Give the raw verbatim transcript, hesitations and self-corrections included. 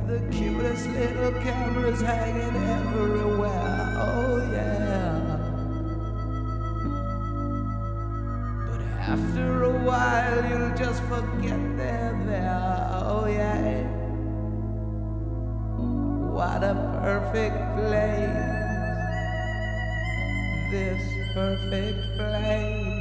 The cutest little cameras hanging everywhere, oh yeah. But after a while you'll just forget they're there, oh yeah. What a perfect place, this perfect place.